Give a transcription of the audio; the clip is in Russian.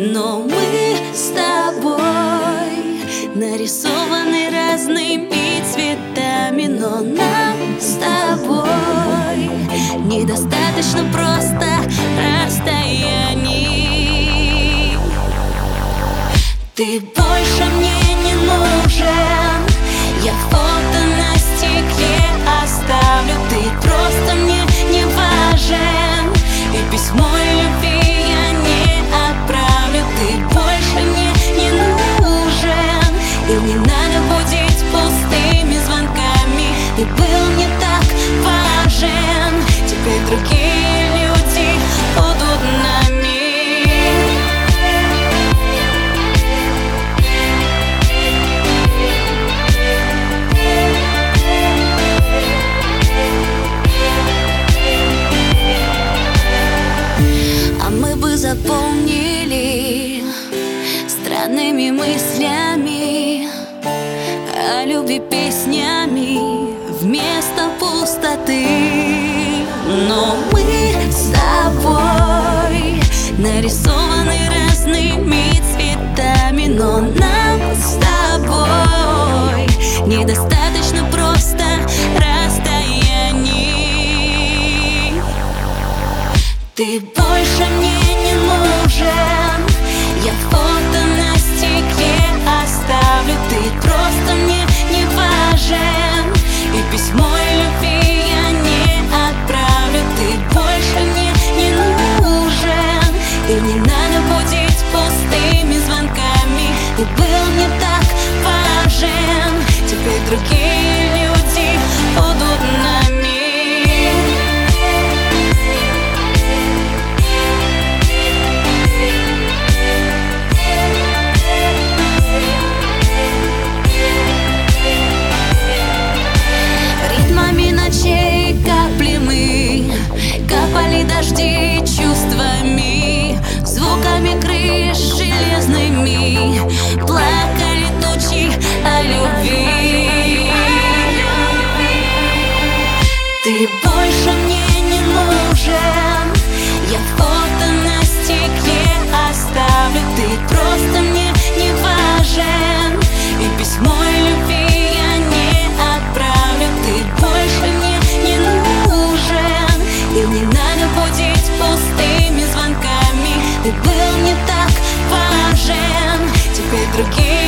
Но мы с тобой нарисованы разными цветами, но нам с тобой недостаточно просто расстояний. Ты больше мне не нужен, я фото на стекле оставлю. Ты просто мне не важен, и письмо любви я не отправлю. Ты больше мне не нужен, и не надо будить пустыми звонками. Ты был не так важен, теперь другие люди будут нами. Заполнили странными мыслями о любви песнями вместо пустоты. Но мы с тобой нарисованы разными цветами, но нам с тобой недостаточно просто расстояний. Ты больше мне не нужен, я фото на стекле оставлю. Ты просто мне не важен, и письмо любви я не отправлю. Ты больше мне не нужен, и не надо будить пустыми звонками. Ты был не так важен, теперь другие люди будут нами. Капли мы капали дожди чувствами, звуками крыш железными, плакали тучи о любви. Ты больше мне не нужен, я фото на стекле оставлю. Ты просто мне не важен, и письмо любви я не отправлю. Ты больше мне не нужен, и не надо будить пустыми звонками. Ты был не так важен, теперь другие